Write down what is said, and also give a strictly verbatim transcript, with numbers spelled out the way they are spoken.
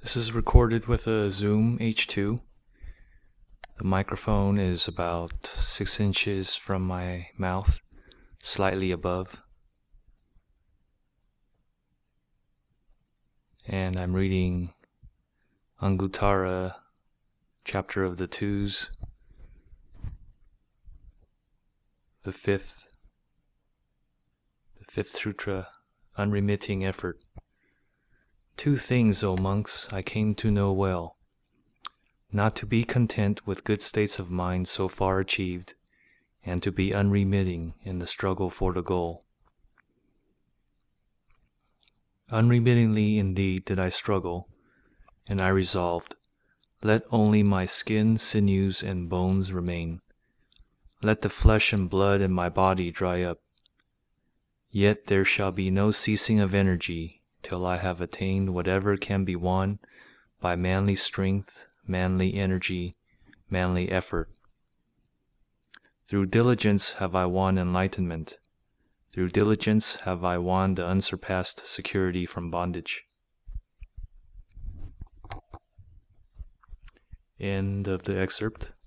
This is recorded with a Zoom H two. The microphone is about six inches from my mouth, slightly above. And I'm reading Anguttara, chapter of the twos, the fifth, the fifth sutra, unremitting effort. Two things, O monks, I came to know well: not to be content with good states of mind so far achieved, and to be unremitting in the struggle for the goal. Unremittingly indeed did I struggle, and I resolved, let only my skin, sinews, and bones remain. Let the flesh and blood in my body dry up. Yet there shall be no ceasing of energy till I have attained whatever can be won by manly strength, manly energy, manly effort. Through diligence have I won enlightenment. Through diligence have I won the unsurpassed security from bondage. End of the excerpt.